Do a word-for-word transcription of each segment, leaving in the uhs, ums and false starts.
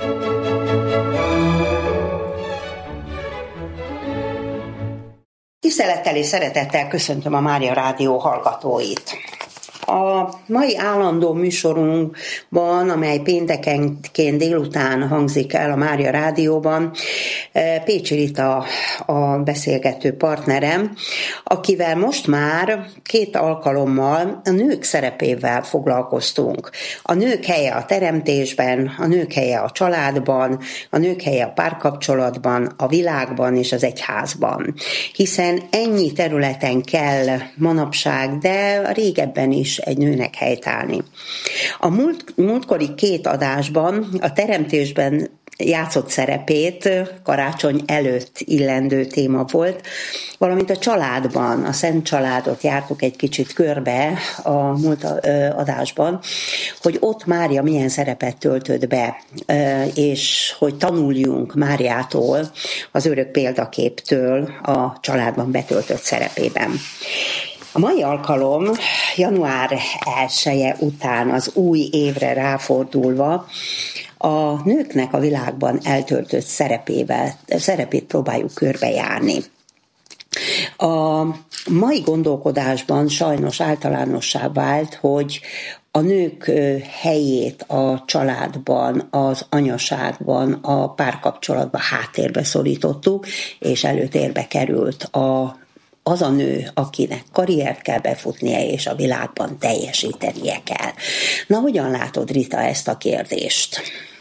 Tisztelettel és szeretettel köszöntöm a Mária Rádió hallgatóit. A mai állandó műsorunkban, amely péntekenként délután hangzik el a Mária Rádióban, Pécsi Rita a beszélgető partnerem, akivel most már két alkalommal a nők szerepével foglalkoztunk. A nők helye a teremtésben, a nők helye a családban, a nők helye a párkapcsolatban, a világban és az egyházban. Hiszen ennyi területen kell manapság, de régebben is egy nőnek helytállni. A múlt, múltkori két adásban a teremtésben játszott szerepét karácsony előtt illendő téma volt, valamint a családban, a Szent Családot jártuk egy kicsit körbe a múlt adásban, hogy ott Mária milyen szerepet töltött be, és hogy tanuljunk Máriától, az örök példaképtől a családban betöltött szerepében. A mai alkalom január elseje után az új évre ráfordulva a nőknek a világban eltöltött szerepével, szerepét próbáljuk körbejárni. A mai gondolkodásban sajnos általánossá vált, hogy a nők helyét a családban, az anyaságban, a párkapcsolatban háttérbe szorítottuk, és előtérbe került a az a nő, akinek karriert kell befutnia, és a világban teljesítenie kell. Na, hogyan látod, Rita, ezt a kérdést?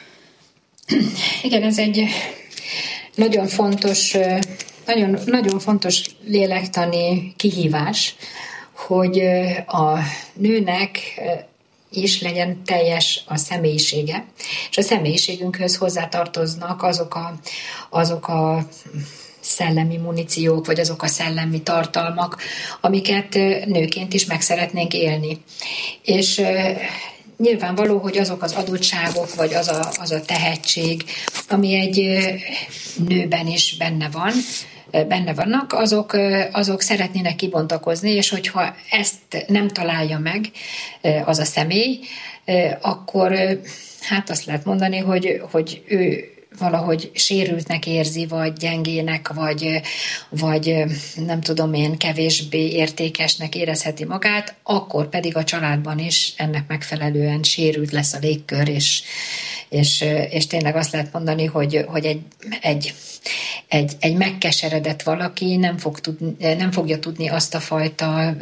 Igen, ez egy nagyon fontos, nagyon, nagyon fontos lélektani kihívás, hogy a nőnek is legyen teljes a személyisége, és a személyiségünkhöz hozzátartoznak azok a, azok a szellemi muníciók, vagy azok a szellemi tartalmak, amiket nőként is meg szeretnénk élni. És nyilvánvaló, hogy azok az adottságok, vagy az a, az a tehetség, ami egy nőben is benne van, benne vannak, azok, azok szeretnének kibontakozni, és hogyha ezt nem találja meg az a személy, akkor hát azt lehet mondani, hogy, hogy ő valahogy sérültnek érzi, vagy gyengének, vagy, vagy nem tudom én, kevésbé értékesnek érezheti magát, akkor pedig a családban is ennek megfelelően sérült lesz a légkör, és, és, és tényleg azt lehet mondani, hogy, hogy egy, egy, egy, egy megkeseredett valaki nem, fog tudni, nem fogja tudni azt a fajta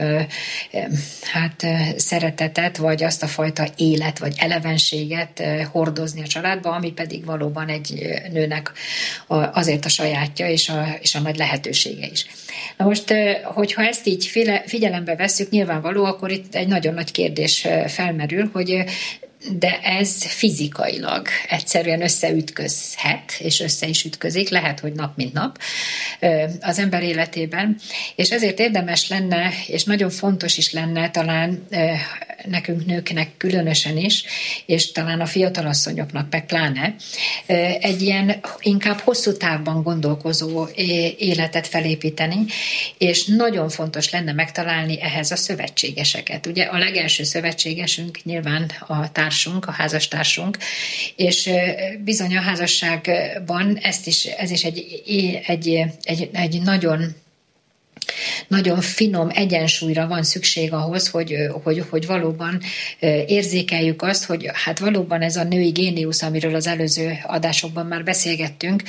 hát, szeretetet, vagy azt a fajta élet, vagy elevenséget hordozni a családba, ami pedig valóban egy nőnek azért a sajátja, és a, és a nagy lehetősége is. Na most, hogyha ezt így figyelembe vesszük, nyilvánvaló, akkor itt egy nagyon nagy kérdés felmerül, hogy de ez fizikailag egyszerűen összeütközhet, és össze is ütközik, lehet, hogy nap mint nap az ember életében, és ezért érdemes lenne, és nagyon fontos is lenne talán nekünk nőknek különösen is, és talán a fiatalasszonyoknak meg pláne, egy ilyen inkább hosszú távban gondolkozó életet felépíteni, és nagyon fontos lenne megtalálni ehhez a szövetségeseket. Ugye a legelső szövetségesünk nyilván a társunk, a házastársunk, és bizony a házasságban ezt is, ez is egy, egy, egy, egy nagyon nagyon finom egyensúlyra van szükség ahhoz, hogy, hogy, hogy valóban érzékeljük azt, hogy hát valóban ez a női géniusz, amiről az előző adásokban már beszélgettünk,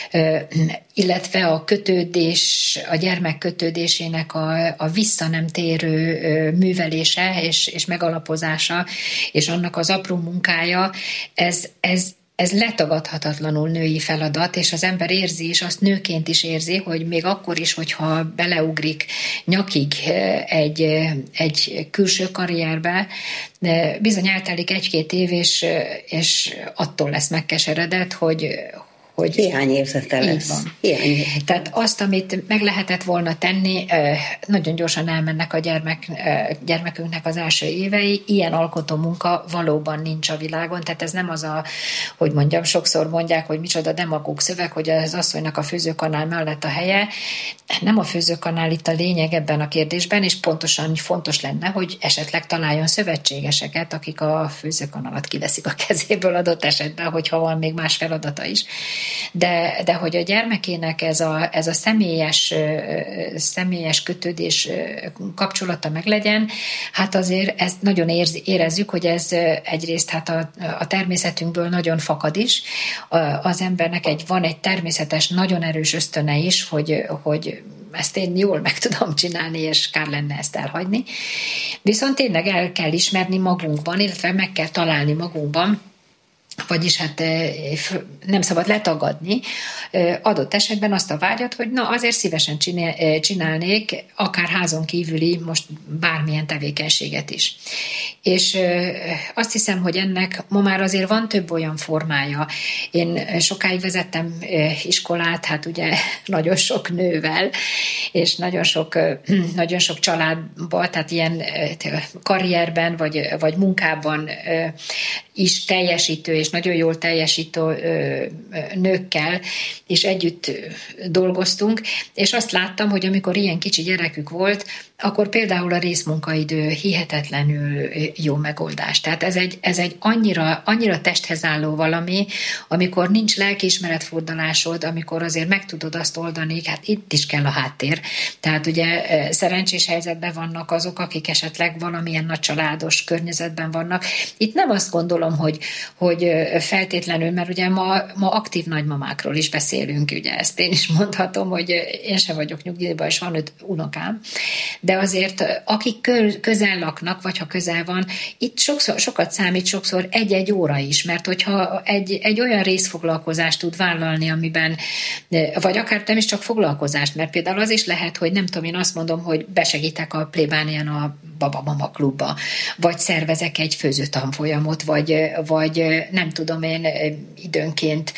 illetve a kötődés, a gyermek kötődésének a, a vissza nem térő művelése és, és megalapozása, és annak az apró munkája, ez, ez Ez letagadhatatlanul női feladat, és az ember érzi, és azt nőként is érzi, hogy még akkor is, hogyha beleugrik nyakig egy, egy külső karrierbe, bizony eltelik egy-két év, és, és attól lesz megkeseredett, hogy, hogy hiányérzete lesz. Hiányérzete. Tehát azt, amit meg lehetett volna tenni, nagyon gyorsan elmennek a gyermek, gyermekünknek az első évei. Ilyen alkotó munka valóban nincs a világon, tehát ez nem az a, hogy mondjam, sokszor mondják, hogy micsoda demagóg szöveg, hogy az asszonynak a főzőkanál mellett a helye. Nem a főzőkanál itt a lényeg ebben a kérdésben, és pontosan fontos lenne, hogy esetleg találjon szövetségeseket, akik a főzőkanalat kiveszik a kezéből adott esetben, hogyha van még más feladata is. De, de hogy a gyermekének ez a, ez a személyes, személyes kötődés kapcsolata meglegyen, hát azért ezt nagyon érz, érezzük, hogy ez egyrészt hát a, a természetünkből nagyon fakad is. Az embernek egy, van egy természetes, nagyon erős ösztöne is, hogy, hogy ezt én jól meg tudom csinálni, és kár lenne ezt elhagyni. Viszont tényleg el kell ismerni magunkban, illetve meg kell találni magunkban, vagyis hát nem szabad letagadni adott esetben azt a vágyat, hogy na azért szívesen csinálnék akár házon kívüli most bármilyen tevékenységet is. És azt hiszem, hogy ennek ma már azért van több olyan formája. Én sokáig vezettem iskolát, hát ugye nagyon sok nővel, és nagyon sok, nagyon sok családban, tehát ilyen karrierben vagy, vagy munkában is teljesítő és nagyon jól teljesítő nőkkel, és együtt dolgoztunk, és azt láttam, hogy amikor ilyen kicsi gyerekük volt, akkor például a részmunkaidő hihetetlenül jó megoldás. Tehát ez egy, ez egy annyira, annyira testhez álló valami, amikor nincs lelkiismeretfurdalásod, amikor azért meg tudod azt oldani, hát itt is kell a háttér. Tehát ugye szerencsés helyzetben vannak azok, akik esetleg valamilyen nagy családos környezetben vannak. Itt nem azt gondolom, hogy, hogy feltétlenül, mert ugye ma, ma aktív nagymamákról is beszélünk, ugye ezt én is mondhatom, hogy én sem vagyok nyugdíjban, és van öt unokám, de azért akik közel laknak, vagy ha közel van, itt sokszor, sokat számít sokszor egy-egy óra is, mert hogyha egy, egy olyan részfoglalkozást tud vállalni, amiben, vagy akár nem is csak foglalkozást, mert például az is lehet, hogy nem tudom, én azt mondom, hogy besegítek a plébánián a Baba-Mama klubba, vagy szervezek egy főzőtanfolyamot, vagy, vagy nem tudom én időnként,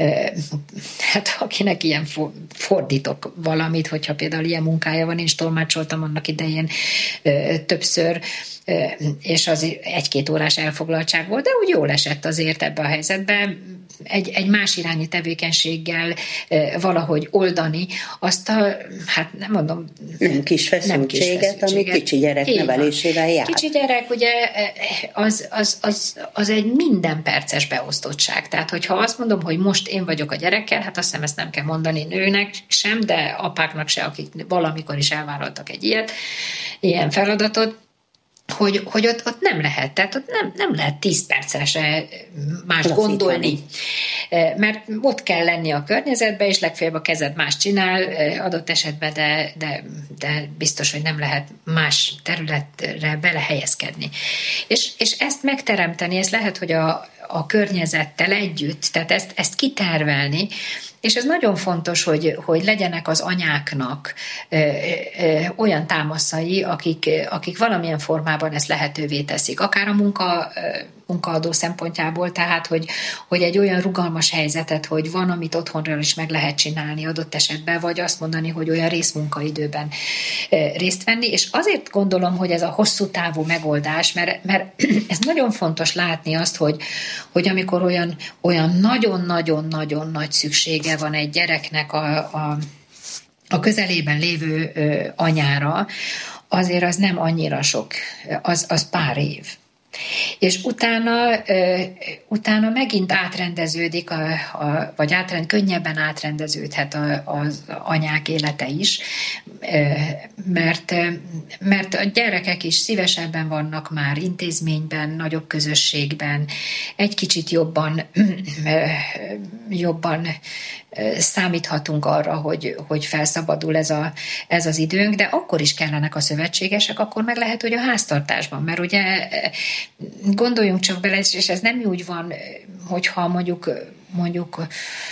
hát akinek ilyen fordítok valamit, hogyha például ilyen munkája van, én is tolmácsoltam annak idején többször, és az egy-két órás elfoglaltság volt, de úgy jól esett azért ebbe a helyzetbe, egy, egy más irányi tevékenységgel valahogy oldani azt a, hát nem mondom... Nem kis feszültséget, ami kicsi gyerek Én nevelésével jár. Kicsi gyerek, ugye, az, az, az, az egy minden perces beosztottság. Tehát, hogyha azt mondom, hogy most én vagyok a gyerekkel, hát azt hiszem, ezt nem kell mondani nőnek sem, de apáknak se, akik valamikor is elvállaltak egy ilyet, ilyen feladatot, hogy, hogy ott, ott nem lehet, tehát ott nem, nem lehet tíz percesre más Lassítani. gondolni. Mert ott kell lenni a környezetben, és legfeljebb a kezed más csinál adott esetben, de, de, de biztos, hogy nem lehet más területre belehelyezkedni. És, és ezt megteremteni, ez lehet, hogy a, a környezettel együtt, tehát ezt, ezt kitervelni, és ez nagyon fontos, hogy, hogy legyenek az anyáknak ö, ö, olyan támaszai, akik, akik valamilyen formában ezt lehetővé teszik. Akár a munka, munkaadó szempontjából, tehát, hogy, hogy egy olyan rugalmas helyzetet, hogy van, amit otthonról is meg lehet csinálni adott esetben, vagy azt mondani, hogy olyan részmunkaidőben részt venni. És azért gondolom, hogy ez a hosszú távú megoldás, mert, mert ez nagyon fontos látni azt, hogy, hogy amikor olyan, olyan nagyon-nagyon-nagyon nagy szüksége van egy gyereknek a, a, a közelében lévő ö, anyára, azért az nem annyira sok, az, az pár év. És utána, ö, utána megint átrendeződik, a, a, vagy átrend, könnyebben átrendeződhet a, az anyák élete is, ö, mert, mert a gyerekek is szívesebben vannak már intézményben, nagyobb közösségben, egy kicsit jobban, ö, jobban számíthatunk arra, hogy, hogy felszabadul ez, a, ez az időnk, de akkor is kellenek a szövetségesek, akkor meg lehet, hogy a háztartásban, mert ugye gondoljunk csak bele, és ez nem úgy van, hogyha mondjuk, mondjuk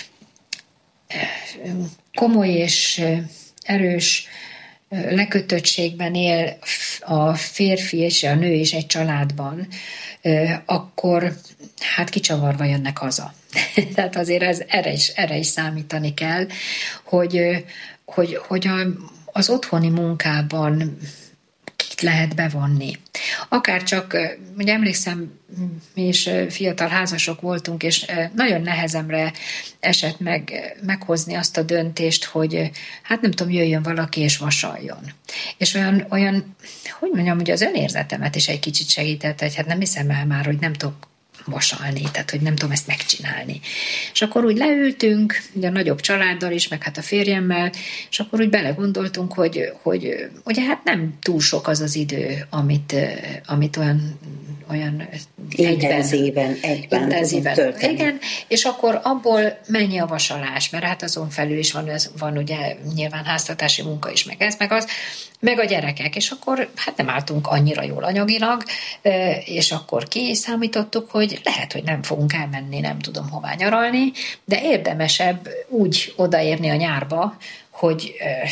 komoly és erős lekötöttségben él a férfi és a nő is egy családban, akkor hát kicsavarva jönnek haza. Tehát azért ez, erre, is, erre is számítani kell, hogy, hogy, hogy a, az otthoni munkában kit lehet bevonni. Akár csak, ugye emlékszem, mi is fiatal házasok voltunk, és nagyon nehezemre esett meg meghozni azt a döntést, hogy hát nem tudom, jöjjön valaki és vasaljon. És olyan, olyan hogy mondjam, hogy az önérzetemet is egy kicsit segített, hogy hát nem hiszem el már, hogy nem tudok vasalni, tehát hogy nem tudom ezt megcsinálni. És akkor úgy leültünk, ugye a nagyobb családdal is, meg hát a férjemmel, és akkor úgy belegondoltunk, hogy, hogy ugye hát nem túl sok az az idő, amit, amit olyan olyan intenzíven, egyben, intenzíven tölteni. Igen, és akkor abból mennyi a vasalás, mert hát azon felül is van, van ugye nyilván háztartási munka is, meg ez, meg az, meg a gyerekek, és akkor hát nem álltunk annyira jól anyagilag, és akkor kiszámítottuk, hogy lehet, hogy nem fogunk elmenni, nem tudom hová nyaralni, de érdemesebb úgy odaérni a nyárba, hogy euh,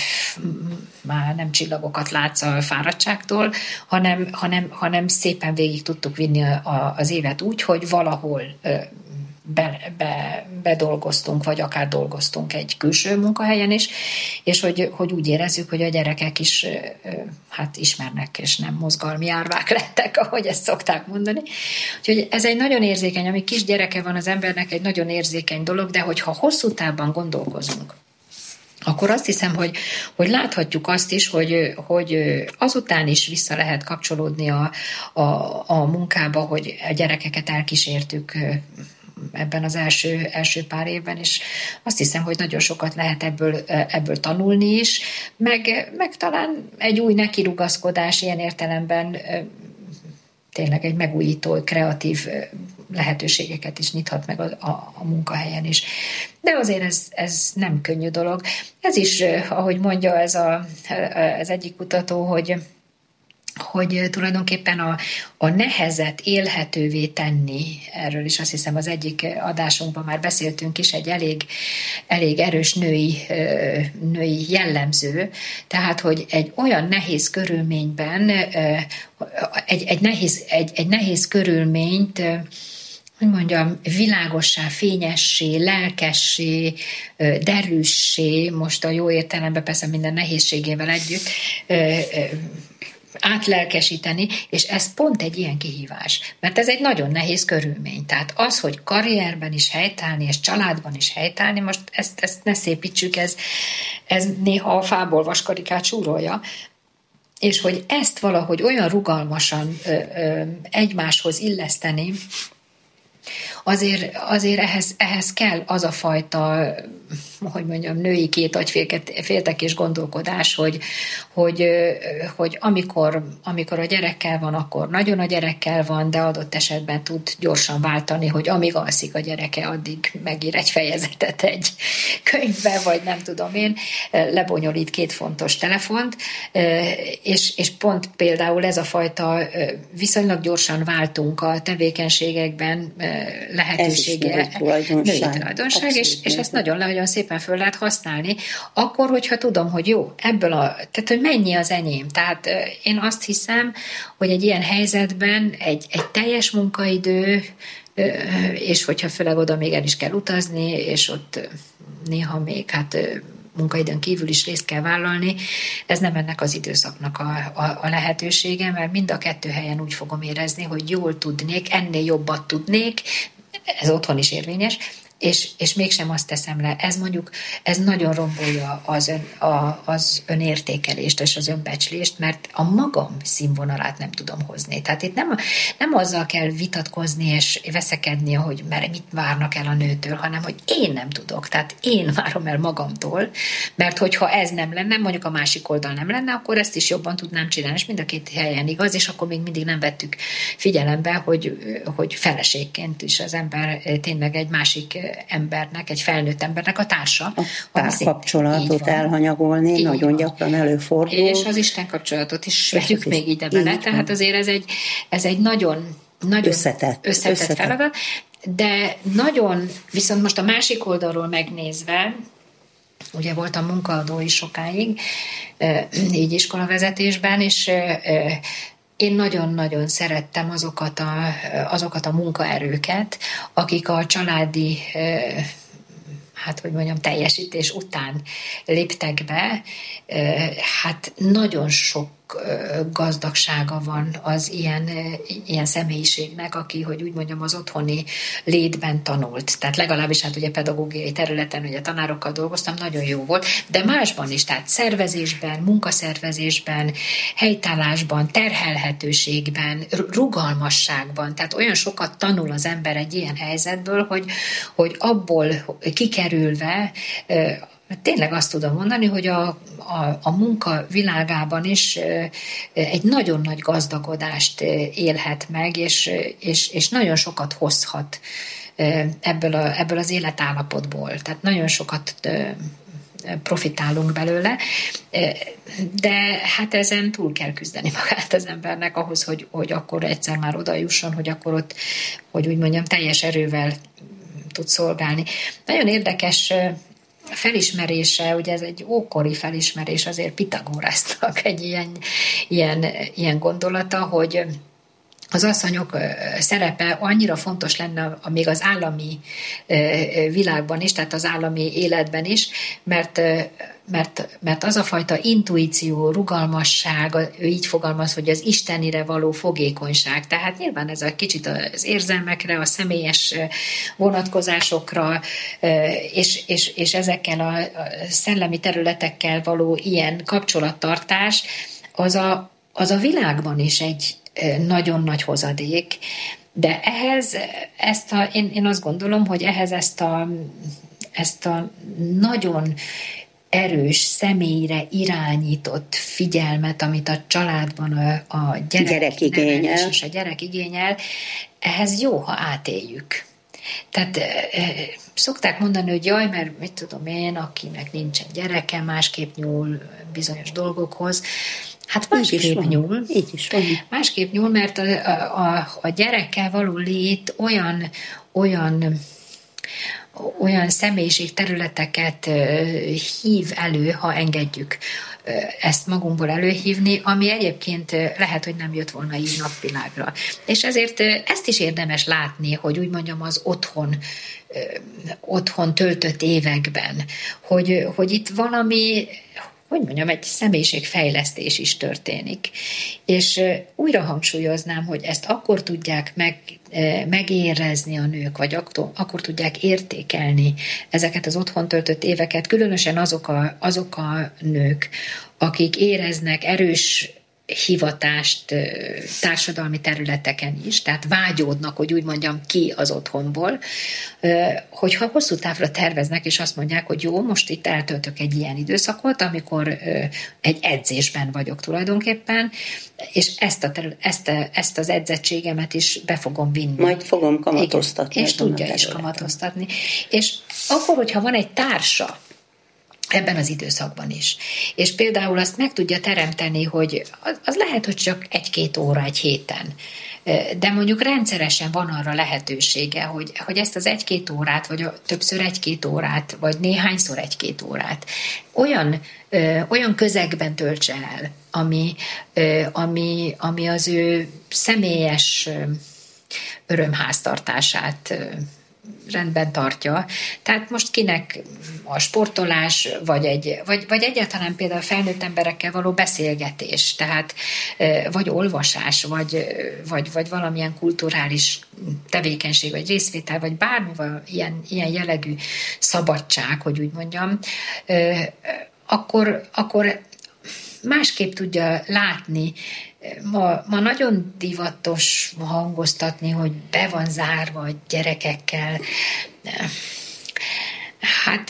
már nem csillagokat látsz a fáradtságtól, hanem, hanem, hanem szépen végig tudtuk vinni a, a, az évet úgy, hogy valahol euh, be, be, bedolgoztunk, vagy akár dolgoztunk egy külső munkahelyen is, és hogy, hogy úgy érezzük, hogy a gyerekek is euh, hát ismernek, és nem mozgalmi árvák lettek, ahogy ezt szokták mondani. Úgyhogy ez egy nagyon érzékeny, ami kis gyereke van az embernek, egy nagyon érzékeny dolog, de hogyha hosszú távban gondolkozunk, akkor azt hiszem, hogy, hogy láthatjuk azt is, hogy, hogy azután is vissza lehet kapcsolódni a, a, a munkába, hogy a gyerekeket elkísértük ebben az első, első pár évben, és azt hiszem, hogy nagyon sokat lehet ebből, ebből tanulni is, meg, meg talán egy új nekirugaszkodás ilyen értelemben tényleg egy megújító, kreatív lehetőségeket is nyithat meg a, a, a munkahelyen is. De azért ez, ez nem könnyű dolog. Ez is, ahogy mondja ez a, az egyik kutató, hogy hogy tulajdonképpen a, a nehezet élhetővé tenni, erről is azt hiszem az egyik adásunkban már beszéltünk is, egy elég, elég erős női, női jellemző, tehát, hogy egy olyan nehéz körülményben, egy, egy, nehéz, egy, egy nehéz körülményt, hogy mondjam, világossá, fényessé, lelkessé, derűssé, most a jó értelemben persze minden nehézségével együtt, átlelkesíteni, és ez pont egy ilyen kihívás. Mert ez egy nagyon nehéz körülmény. Tehát az, hogy karrierben is helytállni, és családban is helytállni, most ezt, ezt ne szépítsük, ez, ez néha a fából vaskarikát súrolja, és hogy ezt valahogy olyan rugalmasan ö, ö, egymáshoz illeszteni, Azért, azért ehhez, ehhez kell az a fajta, hogy mondjam, női két agyféltekés gondolkodás, hogy, hogy, hogy amikor, amikor a gyerekkel van, akkor nagyon a gyerekkel van, de adott esetben tud gyorsan váltani, hogy amíg alszik a gyereke, addig megír egy fejezetet egy könyvbe, vagy nem tudom én, lebonyolít két fontos telefont, és, és pont például ez a fajta viszonylag gyorsan váltunk a tevékenységekben, lehetősége, női tulajdonság, és, és ezt nagyon, nagyon szépen föl lehet használni, akkor, hogyha tudom, hogy jó, ebből a, tehát, hogy mennyi az enyém. Tehát én azt hiszem, hogy egy ilyen helyzetben egy, egy teljes munkaidő, és hogyha főleg oda még el is kell utazni, és ott néha még hát munkaidőn kívül is részt kell vállalni, ez nem ennek az időszaknak a, a, a lehetősége, mert mind a kettő helyen úgy fogom érezni, hogy jól tudnék, ennél jobbat tudnék, ez otthon is érvényes, és, és mégsem azt teszem le. Ez mondjuk, ez nagyon rombolja az, ön, a, az önértékelést és az önbecslést, mert a magam színvonalát nem tudom hozni. Tehát itt nem, nem azzal kell vitatkozni és veszekedni, hogy mert mit várnak el a nőtől, hanem hogy én nem tudok. Tehát én várom el magamtól, mert hogyha ez nem lenne, mondjuk a másik oldal nem lenne, akkor ezt is jobban tudnám csinálni, és mind a két helyen igaz, és akkor még mindig nem vettük figyelembe, hogy, hogy feleségként is az ember tényleg egy másik embernek, egy felnőtt embernek a társa. A párkapcsolatot elhanyagolni így nagyon van. Gyakran előfordul. És az Isten kapcsolatot is vegyük még ide bele. Tehát azért ez egy, ez egy nagyon, nagyon összetett, összetett, összetett feladat, de nagyon, viszont most a másik oldalról megnézve, ugye voltam munkaadó is sokáig, így iskolavezetésben, és én nagyon-nagyon szerettem azokat a, azokat a munkaerőket, akik a családi, hát hogy mondjam, teljesítés után léptek be. Hát nagyon sok gazdagsága van az ilyen, ilyen személyiségnek, aki, hogy úgy mondjam, az otthoni létben tanult. Tehát legalábbis hát ugye pedagógiai területen, ugye tanárokkal dolgoztam, nagyon jó volt, de másban is, tehát szervezésben, munkaszervezésben, helytállásban, terhelhetőségben, rugalmasságban, tehát olyan sokat tanul az ember egy ilyen helyzetből, hogy, hogy abból kikerülve tényleg azt tudom mondani, hogy a, a, a munka világában is egy nagyon nagy gazdagodást élhet meg, és, és, és nagyon sokat hozhat ebből, a, ebből az életállapotból. Tehát nagyon sokat profitálunk belőle, de hát ezen túl kell küzdeni magát az embernek ahhoz, hogy, hogy akkor egyszer már oda jusson, hogy akkor ott, hogy úgy mondjam, teljes erővel tud szolgálni. Nagyon érdekes felismerése, ugye ez egy ókori felismerés, azért Pitagórásznak egy ilyen, ilyen, ilyen gondolata, hogy az asszonyok szerepe annyira fontos lenne még az állami világban is, tehát az állami életben is, mert, mert, mert az a fajta intuíció, rugalmasság, ő így fogalmaz, hogy az istenire való fogékonyság, tehát nyilván ez a kicsit az érzelmekre, a személyes vonatkozásokra, és, és, és ezekkel a szellemi területekkel való ilyen kapcsolattartás, az a, az a világban is egy nagyon nagy hozadék, de ehhez ezt a, én, én azt gondolom, hogy ehhez ezt a, ezt a nagyon erős, személyre irányított figyelmet, amit a családban a, a gyerek, gyerek igényel. és a gyerek igényel, ehhez jó, ha átéljük. Tehát szokták mondani, hogy jaj, mert mit tudom én, akinek nincsen gyereke, másképp nyúl bizonyos dolgokhoz. Hát másképp nyúl. Így is van. Másképp nyúl, mert a, a, a gyerekkel való lét olyan, olyan, olyan személyiségterületeket hív elő, ha engedjük ezt magunkból előhívni, ami egyébként lehet, hogy nem jött volna így napvilágra. És ezért ezt is érdemes látni, hogy úgy mondjam, az otthon, otthon töltött években, hogy, hogy itt valami, hogy mondjam, egy személyiségfejlesztés is történik. És újra hangsúlyoznám, hogy ezt akkor tudják meg, megérezni a nők, vagy akkor, akkor tudják értékelni ezeket az otthon töltött éveket, különösen azok a, azok a nők, akik éreznek erős hivatást társadalmi területeken is, tehát vágyódnak, hogy úgy mondjam, ki az otthonból, hogyha hosszú távra terveznek, és azt mondják, hogy jó, most itt eltöltök egy ilyen időszakot, amikor egy edzésben vagyok tulajdonképpen, és ezt, a terület, ezt, a, ezt az edzettségemet is be fogom vinni. Majd fogom kamatoztatni. Igen, és tudja is kamatoztatni. És akkor, hogyha van egy társa, ebben az időszakban is. És például azt meg tudja teremteni, hogy az, az lehet, hogy csak egy-két óra egy héten, de mondjuk rendszeresen van arra lehetősége, hogy, hogy ezt az egy-két órát, vagy többször egy-két órát, vagy néhányszor egy-két órát olyan, ö, olyan közegben töltse el, ami, ö, ami, ami az ő személyes ö, örömháztartását ö, rendben tartja. Tehát most kinek a sportolás, vagy, egy, vagy, vagy egyáltalán például felnőtt emberekkel való beszélgetés, tehát vagy olvasás, vagy, vagy, vagy valamilyen kulturális tevékenység, vagy részvétel, vagy bármi ilyen, ilyen jellegű szabadság, hogy úgy mondjam, akkor, akkor másképp tudja látni. Ma, ma nagyon divatos hangoztatni, hogy be van zárva a gyerekekkel. Hát...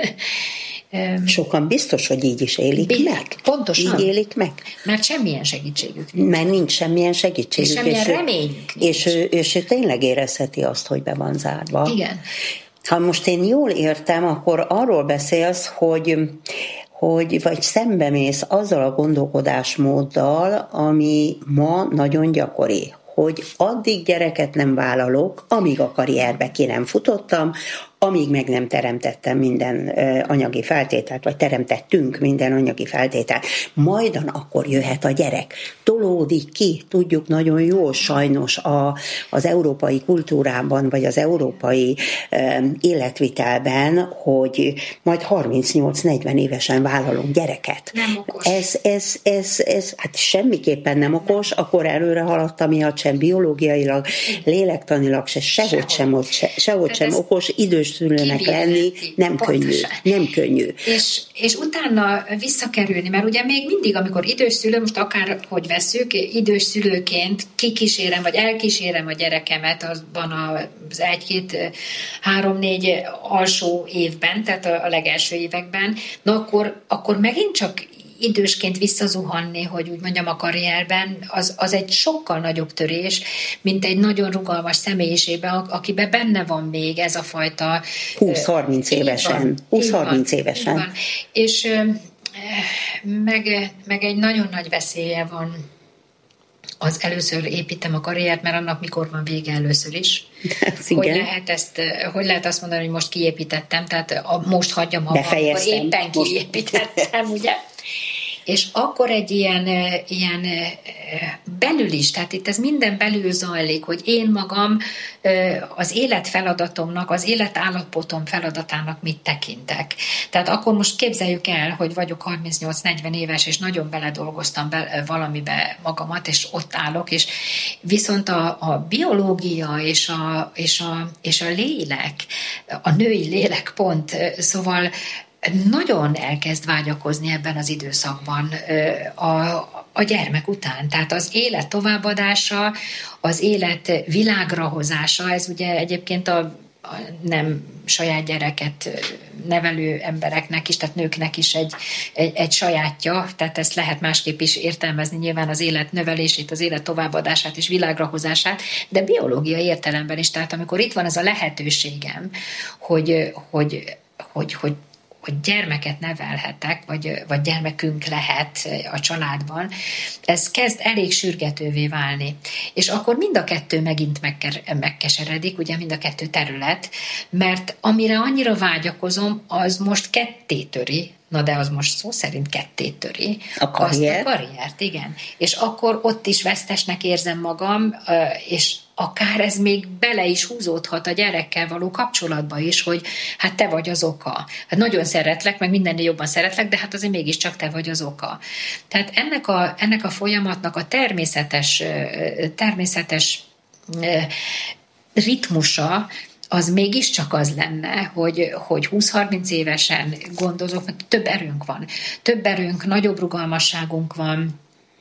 Sokan biztos, hogy így is élik Bi- meg. Pontosan. Így élik meg. Mert semmilyen segítségük nincs. Mert nincs semmilyen segítségük. És semmilyen és reményük nincs. És ő, és ő tényleg érezheti azt, hogy be van zárva. Igen. Ha most én jól értem, akkor arról beszélsz, hogy hogy vagy szembemész azzal a gondolkodásmóddal, ami ma nagyon gyakori, hogy addig gyereket nem vállalok, amíg a karrierbe ki nem futottam, amíg meg nem teremtettem minden anyagi feltételt, vagy teremtettünk minden anyagi feltételt, majdan akkor jöhet a gyerek. Tolódik ki, tudjuk nagyon jól sajnos a, az európai kultúrában, vagy az európai um, életvitelben, hogy majd harmincnyolc-negyven évesen vállalunk gyereket. Nem okos. Ez, ez, ez, ez hát semmiképpen nem okos, akkor előre haladta miatt sem biológiailag, lélektanilag, se sehogy sem, se, sehogy sem okos, idős szülőnek lenni, nem könnyű, nem könnyű. És, és utána visszakerülni, mert ugye még mindig, amikor idős szülő, most akár hogy veszük, idős szülőként kikísérem, vagy elkísérem a gyerekemet azban az egy-két, három-négy alsó évben, tehát a legelső években, na akkor, akkor megint csak idősként visszazuhanni, hogy úgy mondjam a karrierben, az, az egy sokkal nagyobb törés, mint egy nagyon rugalmas személyiségben, akiben benne van még ez a fajta... húsz-harminc évesen. húsz-harminc évesen. Van. És meg, meg egy nagyon nagy veszélye van, az először építem a karriert, mert annak mikor van vége először is. Hogy lehet, ezt, hogy lehet azt mondani, hogy most kiépítettem, tehát a, most hagyjam abba, akkor éppen kiépítettem, ugye? És akkor egy ilyen, ilyen belül is, tehát itt ez minden belül zajlik, hogy én magam az életfeladatomnak, az életállapotom feladatának mit tekintek. Tehát akkor most képzeljük el, hogy vagyok harmincnyolc-negyven éves, és nagyon beledolgoztam be valamibe magamat, és ott állok, és viszont a, a biológia és a, és, a, és a lélek, a női lélek pont, szóval nagyon elkezd vágyakozni ebben az időszakban a, a gyermek után. Tehát az élet továbbadása, az élet világra hozása, ez ugye egyébként a, a nem saját gyereket nevelő embereknek is, tehát nőknek is egy, egy, egy sajátja, tehát ezt lehet másképp is értelmezni, nyilván az élet növelését, az élet továbbadását és világra hozását, de biológiai értelemben is, tehát amikor itt van ez a lehetőségem, hogy, hogy, hogy, hogy hogy gyermeket nevelhetek, vagy, vagy gyermekünk lehet a családban, ez kezd elég sürgetővé válni. És akkor mind a kettő megint megkeseredik, ugye mind a kettő terület, mert amire annyira vágyakozom, az most ketté töri, na de az most szó szerint ketté töri. A karrier. Azt a karriert, igen. És akkor ott is vesztesnek érzem magam, és akár ez még bele is húzódhat a gyerekkel való kapcsolatba is, hogy hát te vagy az oka. Hát nagyon szeretlek, meg mindennél jobban szeretlek, de hát azért mégiscsak te vagy az oka. Tehát ennek a, ennek a folyamatnak a természetes, természetes ritmusa, az mégiscsak az lenne, hogy, hogy húsz-harminc évesen gondozok, mert több erőnk van. Több erőnk, nagyobb rugalmasságunk van,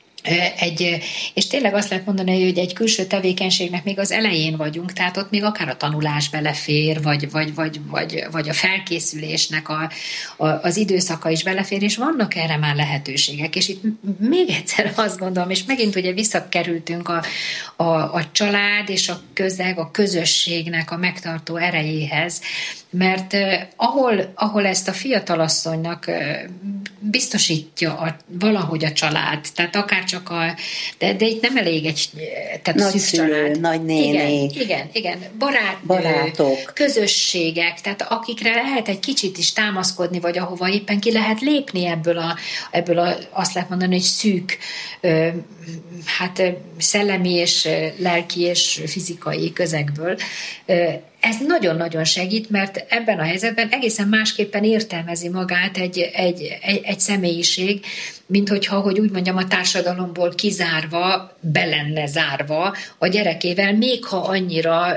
Egy, és tényleg azt lehet mondani, hogy egy külső tevékenységnek még az elején vagyunk, tehát ott még akár a tanulás belefér, vagy, vagy, vagy, vagy, vagy a felkészülésnek a, a, az időszaka is belefér, és vannak erre már lehetőségek. És itt még egyszer azt gondolom, és megint ugye visszakerültünk a, a, a család és a közeg, a közösségnek a megtartó erejéhez, mert eh, ahol, ahol ezt a fiatalasszonynak eh, biztosítja a, valahogy a család, tehát akár csak a, de, de itt nem elég egy nagyszülő, nagynéni, igen, igen, igen, barátnő, barátok, közösségek, tehát akikre lehet egy kicsit is támaszkodni, vagy ahova éppen ki lehet lépni ebből a, ebből a azt lehet mondani, hogy szűk, ö, hát szellemi és lelki és fizikai közegből. Ö, Ez nagyon-nagyon segít, mert ebben a helyzetben egészen másképpen értelmezi magát egy, egy, egy, egy személyiség, mint hogyha, hogy úgy mondjam, a társadalomból kizárva, be lenne zárva a gyerekével, még ha annyira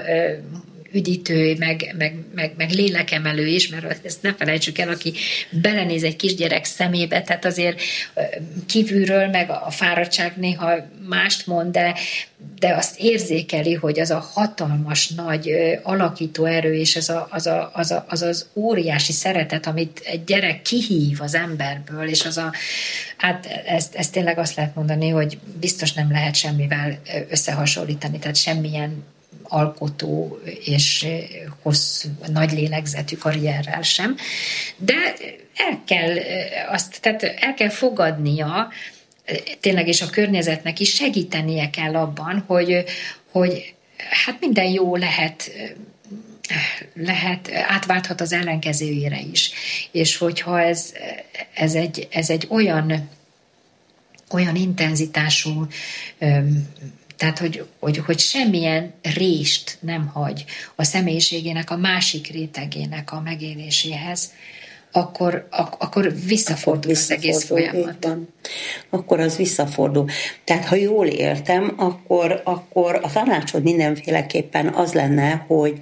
üdítő, meg, meg, meg, meg lélekemelő is, mert ezt ne felejtsük el, aki belenéz egy kisgyerek szemébe, tehát azért kívülről, meg a fáradtság néha mást mond, de, de azt érzékeli, hogy az a hatalmas, nagy alakító erő, és az, a, az, a, az, a, az az óriási szeretet, amit egy gyerek kihív az emberből, és az a, hát ezt, ezt tényleg azt lehet mondani, hogy biztos nem lehet semmivel összehasonlítani, tehát semmilyen alkotó és hosszú, nagy lélegzetű karrierrel sem, de el kell azt, tehát el kell fogadnia, tényleg és a környezetnek is segítenie kell abban, hogy, hogy hát minden jó lehet lehet, átválthat az ellenkezőjére is. És hogyha ez, ez, egy, ez egy olyan, olyan intenzitású, tehát hogy, hogy, hogy semmilyen rést nem hagy a személyiségének, a másik rétegének a megéléséhez, akkor, ak- akkor visszafordul akkor az egész folyamat. Akkor az visszafordul. Tehát ha jól értem, akkor, akkor a tanácsod mindenféleképpen az lenne, hogy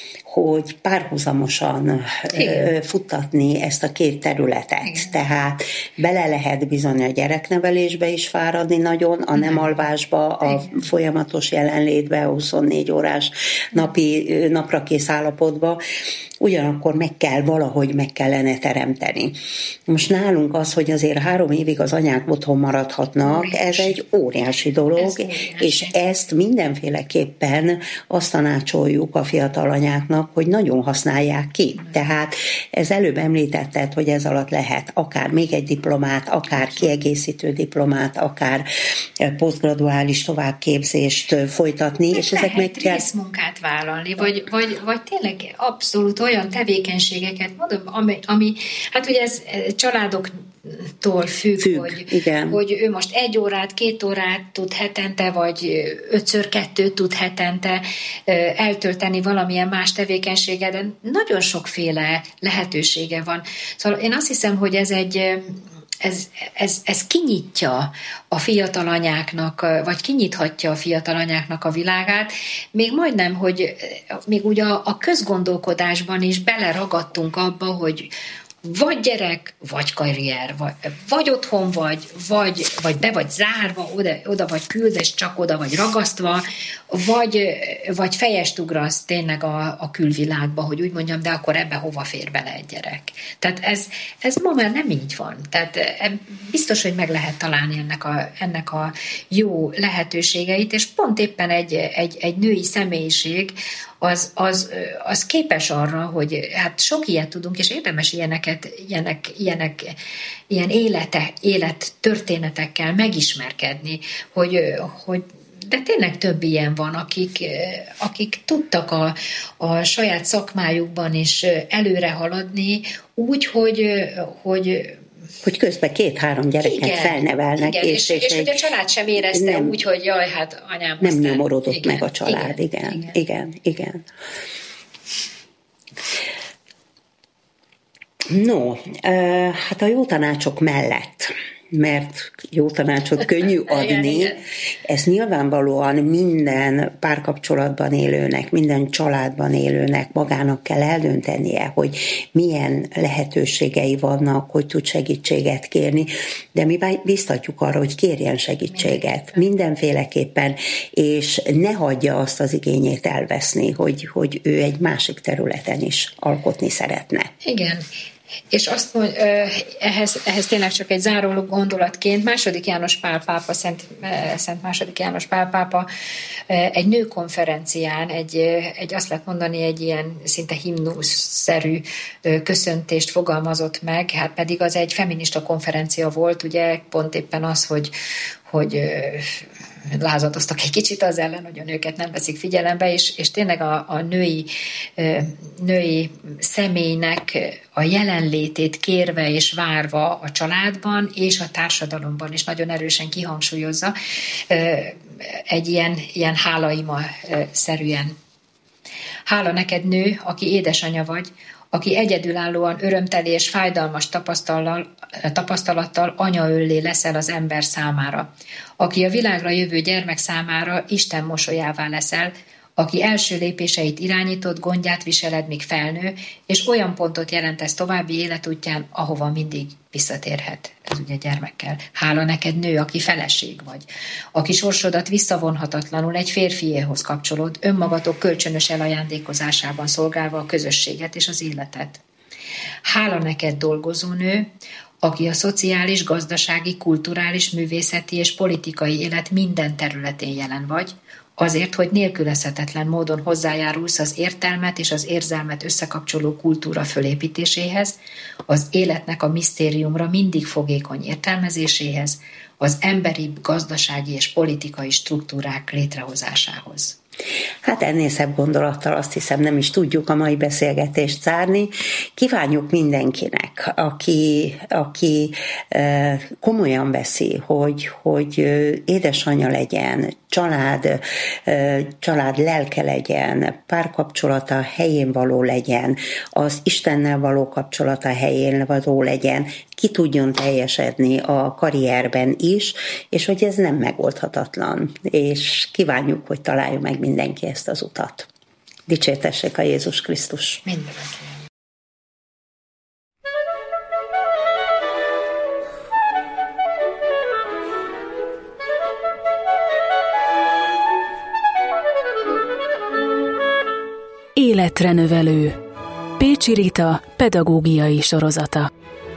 hogy párhuzamosan Igen. futtatni ezt a két területet. Igen. Tehát bele lehet bizony a gyereknevelésbe is fáradni nagyon, a nem alvásba, a Igen. folyamatos jelenlétbe, a huszonnégy órás napi, naprakész állapotba, ugyanakkor meg kell valahogy meg kellene teremteni. Most nálunk az, hogy azért három évig az anyák otthon maradhatnak, óriási. Ez egy óriási dolog, ez óriási. És ezt mindenféleképpen azt tanácsoljuk a fiatal anyáknak, hogy nagyon használják ki. Tehát ez előbb említetted, hogy ez alatt lehet akár még egy diplomát, akár kiegészítő diplomát, akár posztgraduális továbbképzést folytatni, és, és ezek meg kell... részmunkát vállalni, vagy, vagy, vagy tényleg abszolút olyan tevékenységeket, mondom, ami, ami hát ugye ez családoktól függ, függ hogy, hogy ő most egy órát, két órát tud hetente, vagy ötször kettőt tud hetente eltölteni valamilyen más tevékenységgel, de nagyon sokféle lehetősége van. Szóval én azt hiszem, hogy ez egy Ez, ez, ez kinyitja a fiatal anyáknak, vagy kinyithatja a fiatal anyáknak a világát, még majdnem, hogy még ugye a, a közgondolkodásban is beleragadtunk abba, hogy vagy gyerek, vagy karrier, vagy, vagy otthon vagy, vagy, vagy be vagy zárva, oda, oda vagy küldes, csak oda vagy ragasztva, vagy, vagy fejest ugrasz tényleg a, a külvilágba, hogy úgy mondjam, de akkor ebbe hova fér bele egy gyerek. Tehát ez, ez ma már nem így van. Tehát biztos, hogy meg lehet találni ennek a, ennek a jó lehetőségeit, és pont éppen egy, egy, egy női személyiség, Az, az, az képes arra, hogy hát sok ilyet tudunk, és érdemes ilyeneket, ilyenek, ilyenek, ilyen élete, élettörténetekkel megismerkedni, hogy, hogy de tényleg több ilyen van, akik, akik tudtak a, a saját szakmájukban is előre haladni, úgy, hogy, hogy hogy közben két-három gyereket igen, felnevelnek. Igen, és, és, és, és hogy a család sem érezte nem, úgy, hogy jaj, hát anyám... Nem aztán, nyomorodott igen, meg a család, igen, igen, igen, igen. No, hát a jó tanácsok mellett, mert jó tanácsot könnyű adni, ez nyilvánvalóan minden párkapcsolatban élőnek, minden családban élőnek magának kell eldöntenie, hogy milyen lehetőségei vannak, hogy tud segítséget kérni, de mi biztatjuk arra, hogy kérjen segítséget mindenféleképpen, és ne hagyja azt az igényét elveszni, hogy, hogy ő egy másik területen is alkotni szeretne. Igen. És azt mondja, ehhez, ehhez tényleg csak egy záróló gondolatként második János Pál pápa, Szent, Szent második János Pál pápa egy nőkonferencián, egy, egy azt lehet mondani, egy ilyen szinte himnuszszerű köszöntést fogalmazott meg, hát pedig az egy feminista konferencia volt, ugye pont éppen az, hogy, hogy lázadoztak egy kicsit az ellen, hogy a nőket nem veszik figyelembe, és, és tényleg a, a női, női személynek a jelenlétét kérve és várva a családban és a társadalomban is nagyon erősen kihangsúlyozza egy ilyen, ilyen hálaima-szerűen. Hála neked, nő, aki édesanyja vagy, aki egyedülállóan örömteli és fájdalmas tapasztalattal anyaöllé leszel az ember számára, aki a világra jövő gyermek számára Isten mosolyává leszel, aki első lépéseit irányított, gondját viseled, míg felnő, és olyan pontot jelentesz további életútján, ahova mindig visszatérhet. Ez ugye gyermekkel. Hála neked, nő, aki feleség vagy, aki sorsodat visszavonhatatlanul egy férfiéhoz kapcsolód, önmagatok kölcsönös elajándékozásában szolgálva a közösséget és az életet. Hála neked, dolgozó nő, aki a szociális, gazdasági, kulturális, művészeti és politikai élet minden területén jelen vagy, azért, hogy nélkülözhetetlen módon hozzájárulsz az értelmet és az érzelmet összekapcsoló kultúra fölépítéséhez, az életnek a misztériumra mindig fogékony értelmezéséhez, az emberi, gazdasági és politikai struktúrák létrehozásához. Hát ennél szebb gondolattal azt hiszem nem is tudjuk a mai beszélgetést zárni. Kívánjuk mindenkinek, aki, aki komolyan veszi, hogy, hogy édesanyja legyen, család, család lelke legyen, párkapcsolata helyén való legyen, az Istennel való kapcsolata helyén való legyen, ki tudjon teljesedni a karrierben is, és hogy ez nem megoldhatatlan. És kívánjuk, hogy találja meg mindenki ezt az utat. Dicsértessék a Jézus Krisztus! Mindenki. Életre növelő. Pécsi Rita pedagógiai sorozata.